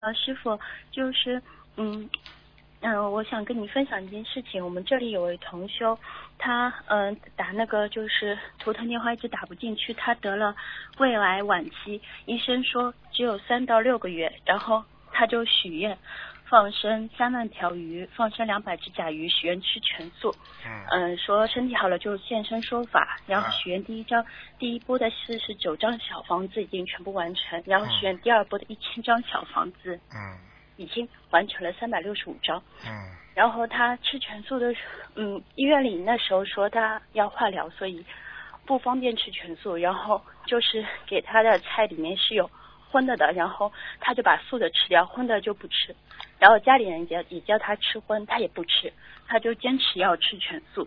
师傅，就是我想跟你分享一件事情。我们这里有位同修，他打那个就是图腾电话一直打不进去，他得了胃癌晚期，医生说只有3到6个月，然后他就许愿放生3万条鱼，放生200只甲鱼，许愿吃全素。说身体好了就现身说法，然后许愿第一波的49张小房子已经全部完成，然后许愿第2波的1000张小房子，已经完成了365张。然后他吃全素的，医院里那时候说他要化疗，所以不方便吃全素，然后就是给他的菜里面是有荤的，然后他就把素的吃掉，荤的就不吃。然后家里人也叫他吃荤，他也不吃，他就坚持要吃全素。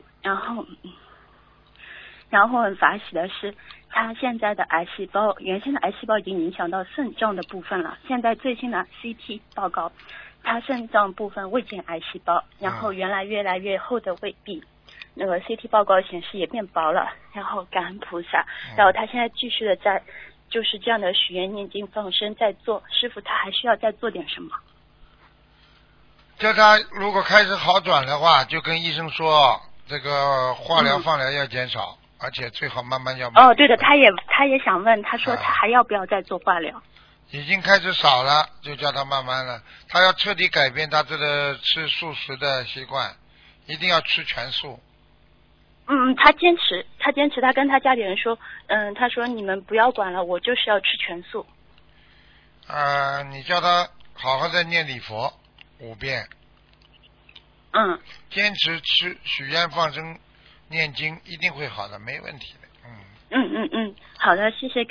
然后很法喜的是，他现在的癌细胞，原先的癌细胞已经影响到肾脏的部分了。现在最新的 CT 报告，他肾脏部分未见癌细胞，然后原来越来越厚的胃壁，那个 CT 报告显示也变薄了。然后感恩菩萨，然后他现在继续的在就是这样的许愿念经放生在做。师傅，他还需要再做点什么？ 叫他如果开始好转的话，就跟医生说，这个化疗放疗要减少，而且最好慢慢要。 对的，他也想问，他说他还要不要再做化疗？ 已经开始少了，就叫他慢慢了。他要彻底改变他这个吃素食的习惯，一定要吃全素。 他坚持，他跟他家里人说，他说你们不要管了，我就是要吃全素。 你叫他好好的念礼佛5遍。坚持吃许愿放生念经，一定会好的，没问题的。 好的，谢谢。